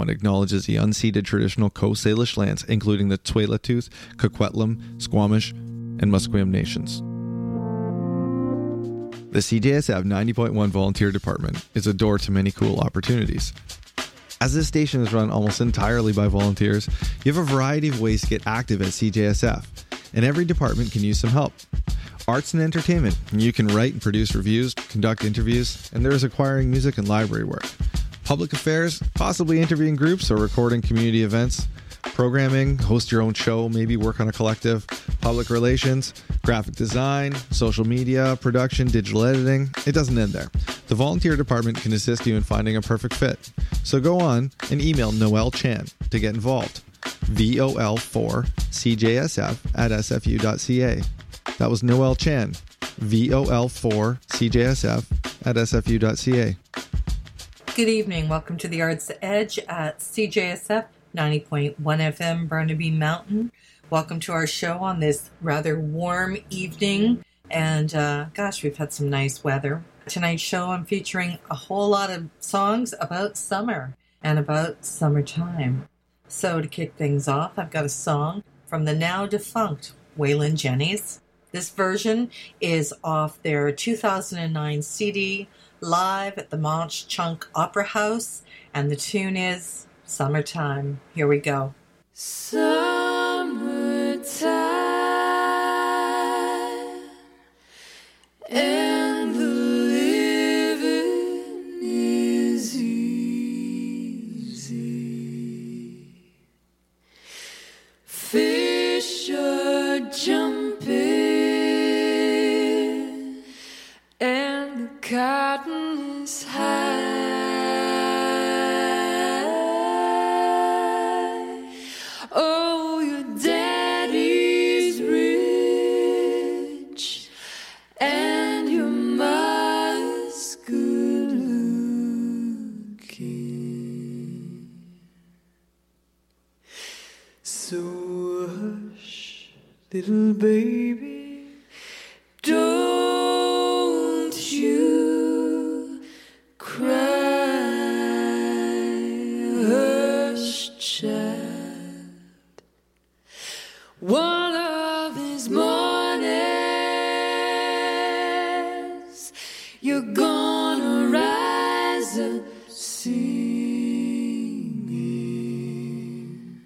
acknowledges the unceded traditional Coast Salish lands, including the Tsleil-Waututh, Coquitlam, Squamish, and Musqueam nations. The CJSF 90.1 Volunteer Department is a door to many cool opportunities. As this station is run almost entirely by volunteers, you have a variety of ways to get active at CJSF, and every department can use some help. Arts and entertainment. You can write and produce reviews, conduct interviews, and there is acquiring music and library work. Public affairs, possibly interviewing groups or recording community events. Programming, host your own show, maybe work on a collective. Public relations, graphic design, social media, production, digital editing. It doesn't end there. The volunteer department can assist you in finding a perfect fit. So go on and email Noel Chan to get involved. vol4cjsf@sfu.ca. That was Noel Chan, vol4cjsf@sfu.ca. Good evening. Welcome to the Arts Edge at CJSF 90.1 FM, Burnaby Mountain. Welcome to our show on this rather warm evening. And gosh, we've had some nice weather. Tonight's show, I'm featuring a whole lot of songs about summer and about summertime. So to kick things off, I've got a song from the now defunct Waylon Jennings. This version is off their 2009 CD, live at the Manche Chunk Opera House, and the tune is Summertime. Here we go. Summertime, and the living is easy. Fish are jumping, and the cotton is high. Oh, your daddy's rich, and your mother's good looking. So hush, little baby, don't you cry. Hush, child. One of these mornings, you're gonna rise up singing.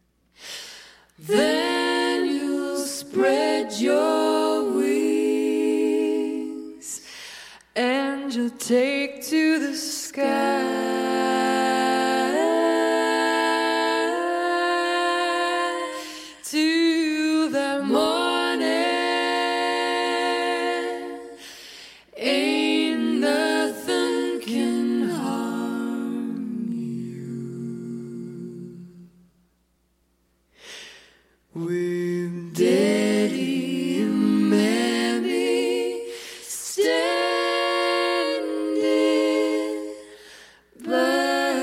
Then you'll spread your wings, and you'll take to the sky. To the morning, ain't nothing can harm you. With Daddy and Mammy standing by.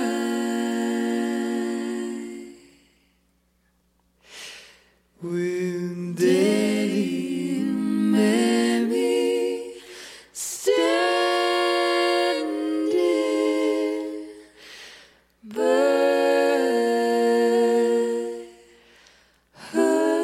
With Daddy and Mammy standing by. Hush,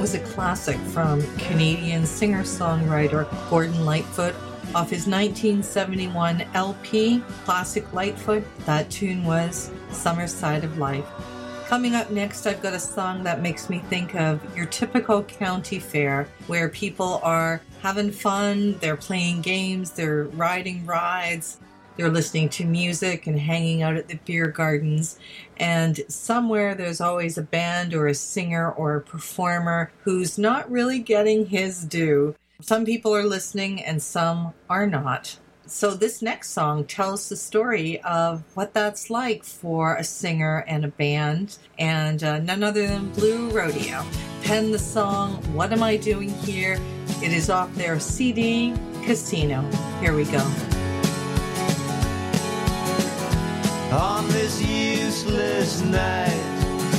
was a classic from Canadian singer-songwriter Gordon Lightfoot off his 1971 LP, Classic Lightfoot. That tune was Summer Side of Life. Coming up next, I've got a song that makes me think of your typical county fair where people are having fun, they're playing games, they're riding rides, they're listening to music and hanging out at the beer gardens. And somewhere there's always a band or a singer or a performer who's not really getting his due. Some people are listening and some are not. So this next song tells the story of what that's like for a singer and a band, and none other than Blue Rodeo penned the song, What Am I Doing Here? It is off their CD, Casino. Here we go. On this useless night,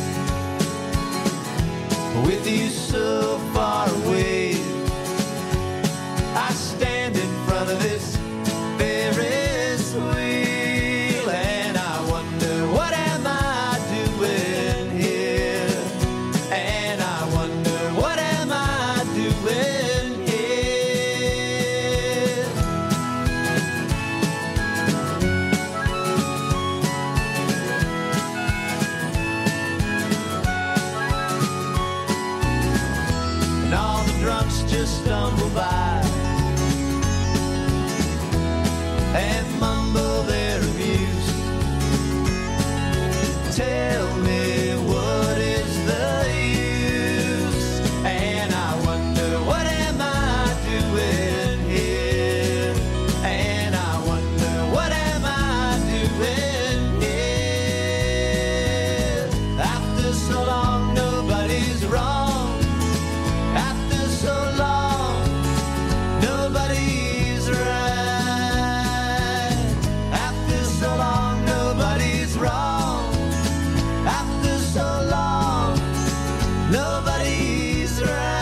with you so far away, I stand in front of this Ferris wheel, and I wonder, what am I doing here? And I wonder, what am I doing here? And all the drunks just stumble by and mumble their abuse. Tell me, what is the use? And I wonder, what am I doing here? And I wonder, what am I doing here? After so long, nobody's wrong. After so long, nobody's right. Wrong. After so long, nobody's right.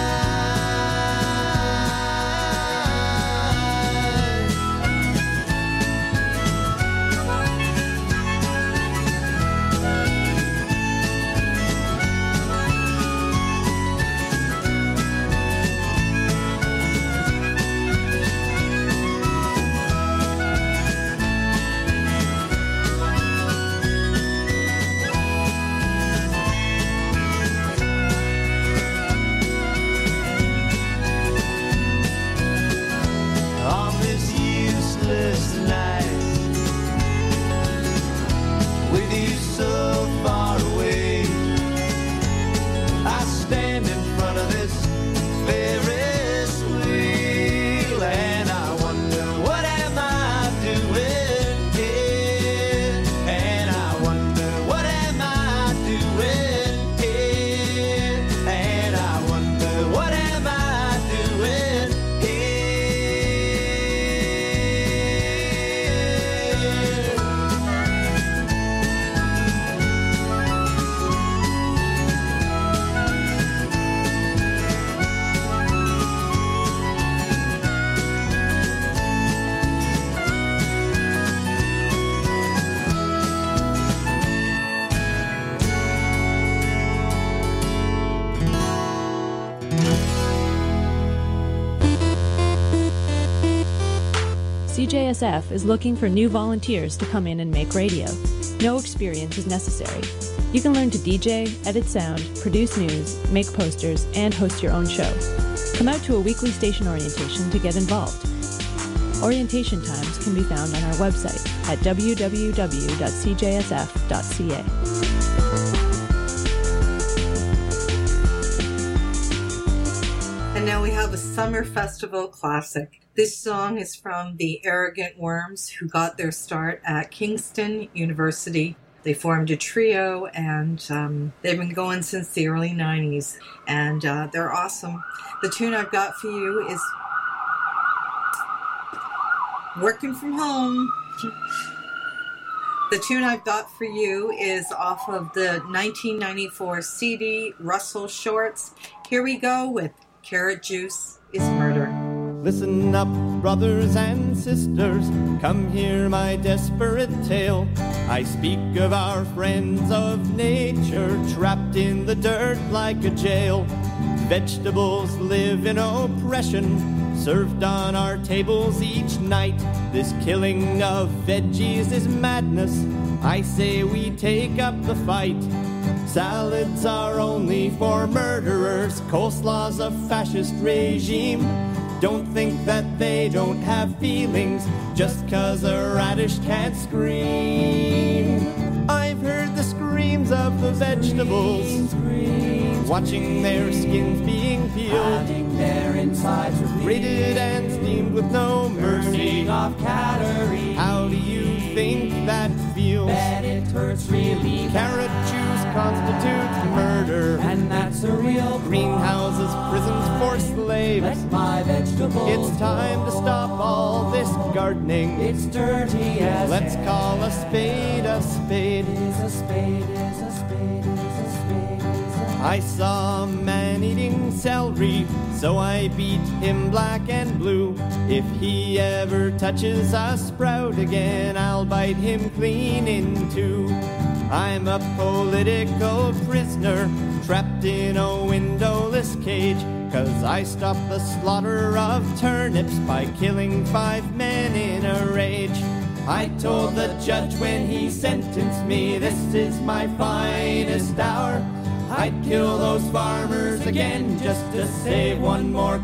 CJSF is looking for new volunteers to come in and make radio. No experience is necessary. You can learn to DJ, edit sound, produce news, make posters, and host your own show. Come out to a weekly station orientation to get involved. Orientation times can be found on our website at www.cjsf.ca. And now we have a summer festival classic. This song is from the Arrogant Worms, who got their start at Kingston University. They formed a trio, and they've been going since the early 90s, and they're awesome. The tune I've got for you is Working From Home. The tune I've got for you is off of the 1994 CD, Russell Shorts. Here we go with Carrot Juice is Murder. Listen up, brothers and sisters, come hear my desperate tale. I speak of our friends of nature, trapped in the dirt like a jail. Vegetables live in oppression, served on our tables each night. This killing of veggies is madness. I say we take up the fight. Salads are only for murderers, coleslaw's a fascist regime. Don't think that they don't have feelings just 'cause a radish can't scream. I've heard the screams of the vegetables, watching their skins being peeled, having their insides grated and steamed with no mercy. Off calories. How do you think that feels? Bet it hurts really Carrot juice constitutes murder, and that's a real greenhouses, prisons for slaves. Let my vegetables It's time to stop all this gardening. It's dirty as Let's hell. call a spade a spade. Is a spade, is a spade, is a spade, is a I saw a man eating celery, so I beat him black and blue. If he ever touches a sprout again, I'll bite him clean in two. I'm a political prisoner, trapped in a windowless cage, 'cause I stopped the slaughter of turnips by killing 5 men in a rage. I told the judge when he sentenced me, this is my finest hour. I'd kill those farmers again just to save one more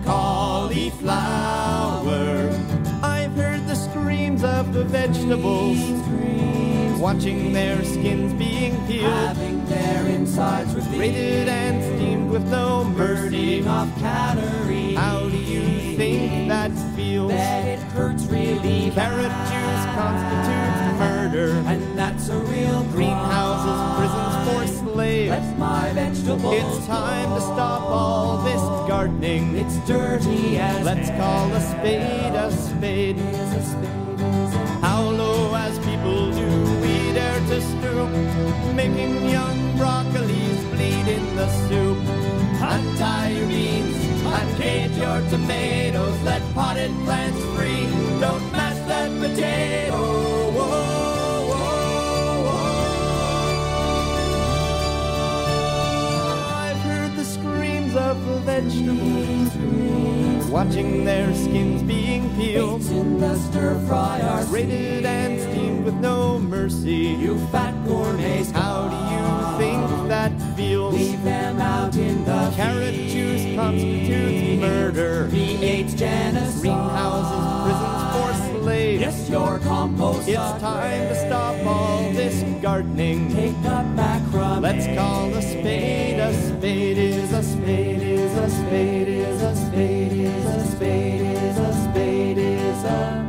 cauliflower. I've heard the screams of the vegetables, watching their skins being peeled, having their insides grated and steamed with no mercy. off calories. How do you think that feels? Bet it hurts really Carrot juice constitutes murder, and that's a real greenhouses, prisons for slaves. Let my vegetables It's time to stop all this gardening. It's dirty as Let's call a spade a spade. is a spade, is a How low as people do we dare to stoop, making young broccolis bleed in the soup. Untie your beans, uncage your tomatoes, let potted plants free. Don't mash that potato. Whoa, whoa, whoa. I've heard the screams of the vegetables, watching their skins being peeled, It's in the stir fry are grated and steamed with no mercy. you fat gourmets. How do you think that feels? Leave them out in the Carrot juice constitutes murder, PH genocide. greenhouses, prisons for slaves. Yes, your compost. It's time to stop all this gardening. Take up macrame. Let's call a spade a spade. Is a spade, is a spade, is a spade, is a spade, is a spade, is a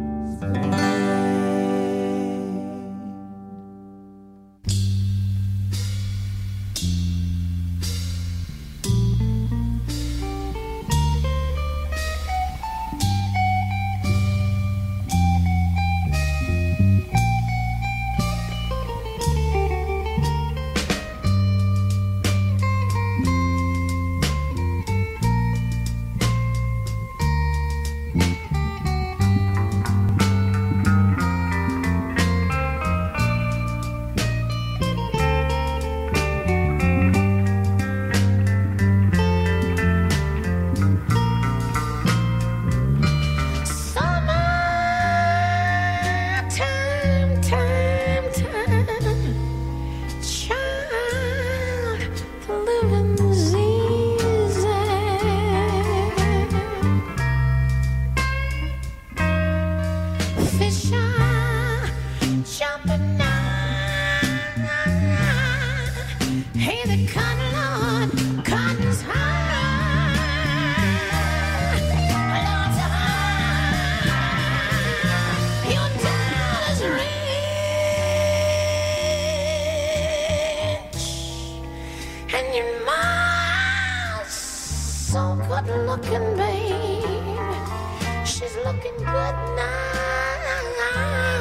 looking, babe. She's looking good now.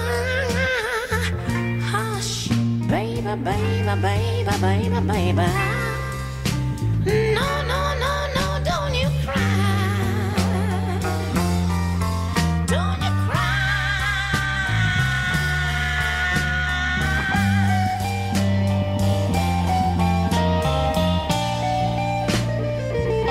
Hush, baby, baby, baby, baby, baby. No, no, no, no, don't you cry. Don't you cry.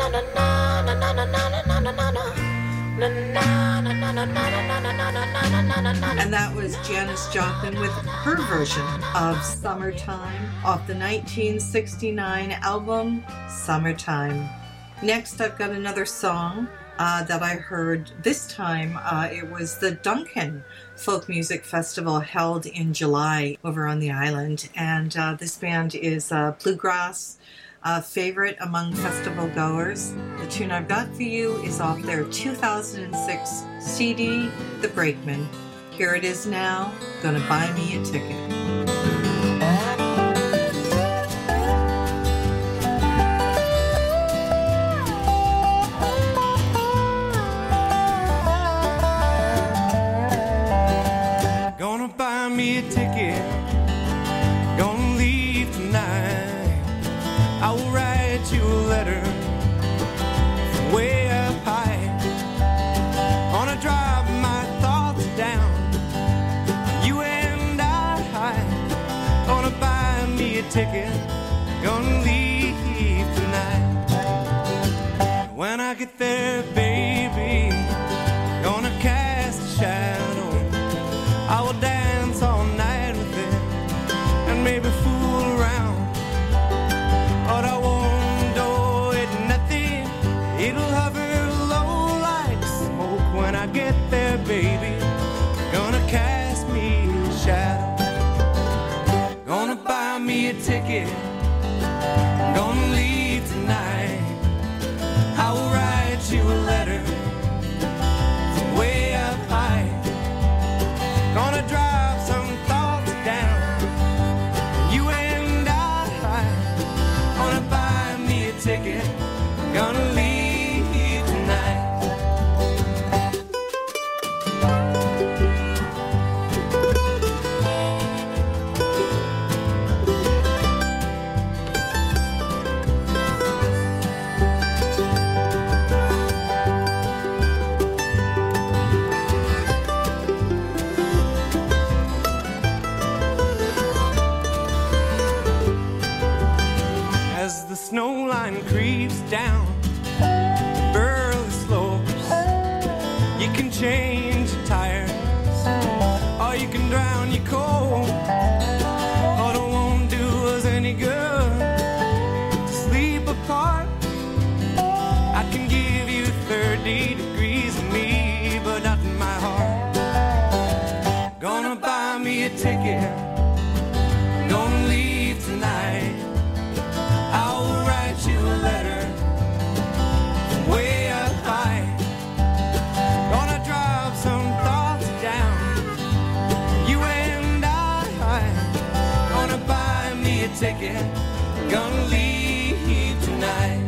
And that was Janis Joplin with her version of Summertime off the 1969 album Summertime. Next, I've got another song that I heard this time. It was the Duncan Folk Music Festival held in July over on the island. And this band is bluegrass favorite among festival goers. The tune I've got for you is off their 2006 CD, The Brakeman. Here it is now, Gonna Buy Me a Ticket. Gonna buy me a ticket, gonna leave tonight. I will write you a letter from way up high. Gonna drive my thoughts down, you and I. Gonna buy me a ticket, gonna leave tonight. When I get there, baby, gonna cast a shadow. I will dance all night with it and maybe fool around. But I won't do it nothing. It'll hover low like smoke when I get there, baby. Gonna cast me a shadow. Gonna buy me a ticket. Gonna leave tonight. I will write you a letter from way up high. Gonna drive some thoughts down, you and I. Gonna buy me a ticket, gonna leave tonight. As the snow line creeps down the burly slopes, you can change your tires or you can drown your cold. But it won't do us any good to sleep apart. I can give you 30 degrees of me, but not in my heart. Gonna buy me a ticket, gonna leave tonight. I'll write you a letter from way up high. Gonna drop some thoughts down, you and I. Gonna buy me a ticket, gonna leave tonight.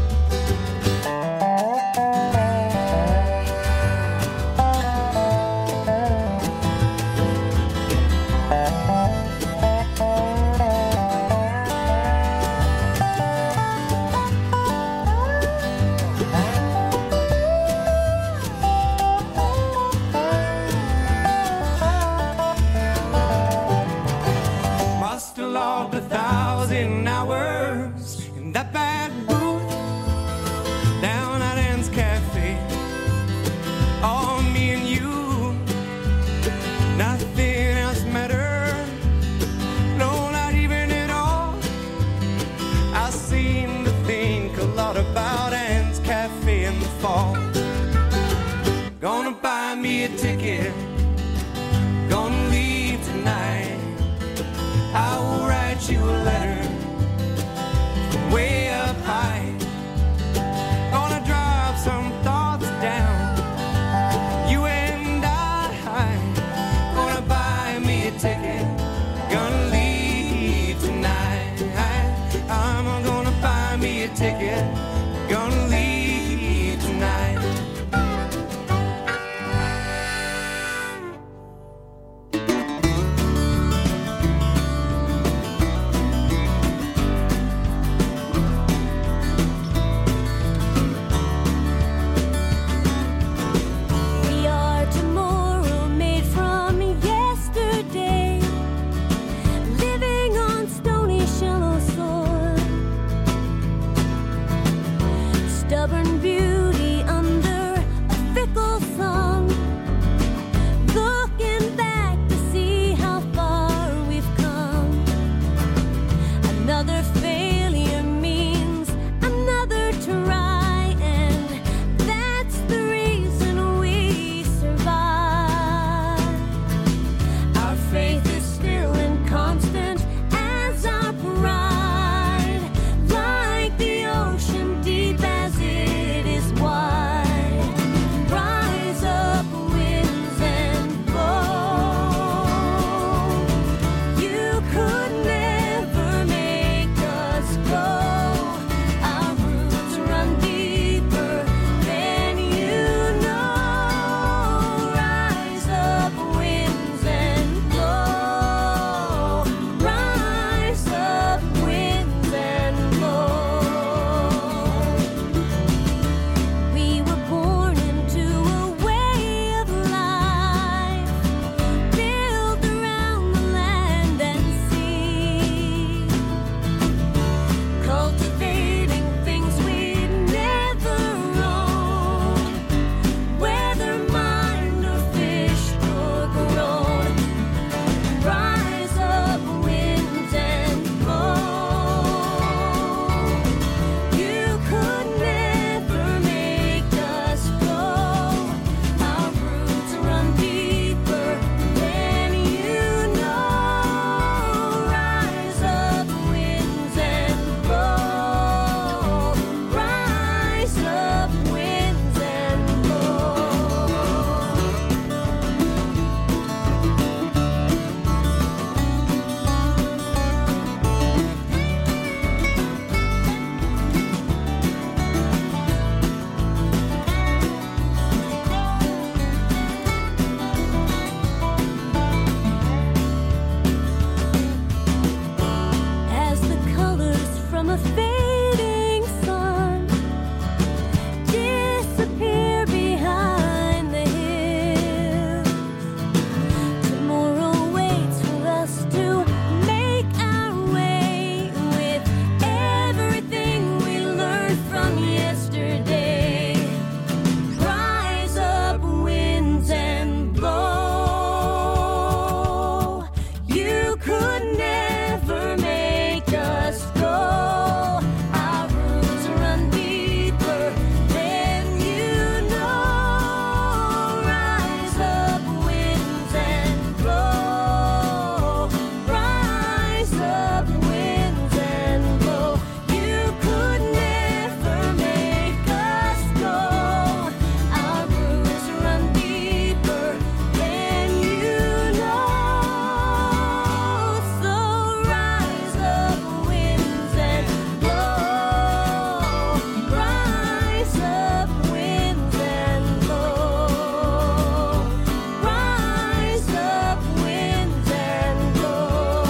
Must have logged 1,000 hours in that bad booth down at Ann's Cafe. All me and you, nothing else mattered. No, not even at all. I seem to think a lot about Ann's Cafe in the fall. Gonna buy me a ticket, gonna leave tonight. I will write you a letter from way up high. Gonna drop some thoughts down, you and I. Gonna buy me a ticket, gonna leave tonight. I'm gonna buy me a ticket, gonna leave tonight. stubborn beauty under a fickle sun. Looking back to see how far we've come. Another failure means another try, and that's the reason we survive. Our faith is still and constant as our pride, like the ocean deep as it is wide. Rise up, winds, and blow. You could never make us go. Our roots run deeper than you know. Rise up, winds, and blow. Rise up, winds, and blow. We were born into a way of life, built around the land and sea, cultivating things we'd never owned, whether mined or fished or grown. Rise up, winds, and blow. You could never make us go. Our roots run deeper than you know. Rise up, winds, and blow. Rise up, winds, and blow. As the colors from a fading sun disappear behind the hills, tomorrow waits for us to make our way with everything we learned from yesterday. Rise up, winds, and blow. You could never make us go. Our roots run deeper than you know. Rise up, winds, and blow. Rise up, winds, and blow. You could never make us go. Our roots run deeper than you know. So rise up, winds, and blow. Rise up, winds, and blow. Rise up, winds, and blow.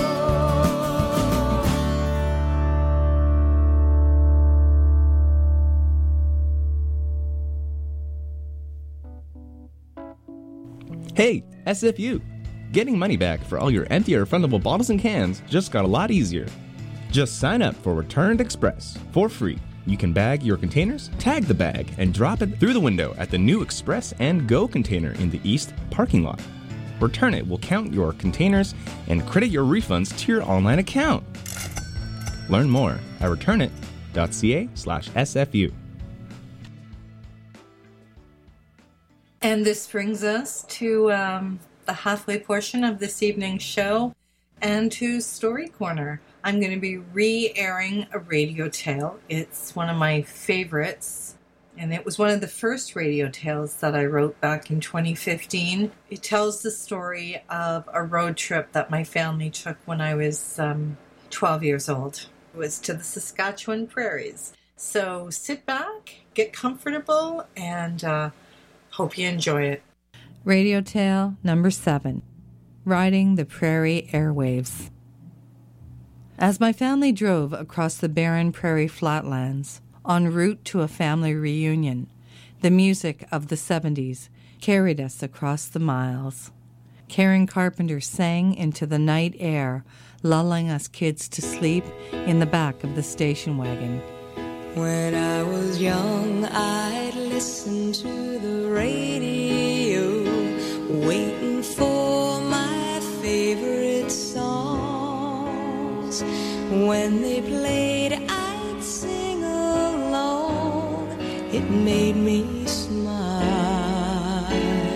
Hey, SFU! Getting money back for all your empty or refundable bottles and cans just got a lot easier. Just sign up for Returned Express for free. You can bag your containers, tag the bag, and drop it through the window at the new Express and Go container in the East parking lot. Return It will count your containers and credit your refunds to your online account. Learn more at returnit.ca/SFU. And this brings us to the halfway portion of this evening's show and to Story Corner. I'm going to be re-airing a radio tale. It's one of my favorites, and it was one of the first radio tales that I wrote back in 2015. It tells the story of a road trip that my family took when I was 12 years old. It was to the Saskatchewan prairies. So sit back, get comfortable, and hope you enjoy it. Radio tale number 7, Riding the Prairie Airwaves. As my family drove across the barren prairie flatlands, en route to a family reunion, the music of the 70s carried us across the miles. Karen Carpenter sang into the night air, lulling us kids to sleep in the back of the station wagon. When I was young, I'd listen to the radio, waiting for my favorite songs. When they played, I'd sing along. It made me smile.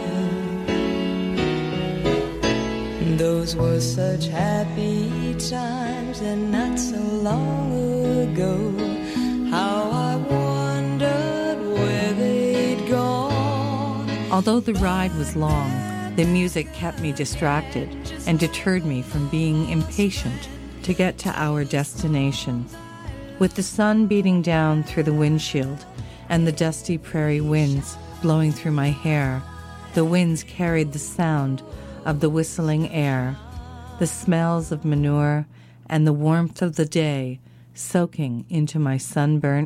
Those were such happy times, and not so long ago. How I wondered where they'd gone. Although the ride was long, the music kept me distracted and deterred me from being impatient to get to our destination. With the sun beating down through the windshield and the dusty prairie winds blowing through my hair, the winds carried the sound of the whistling air, the smells of manure, and the warmth of the day soaking into my sunburnt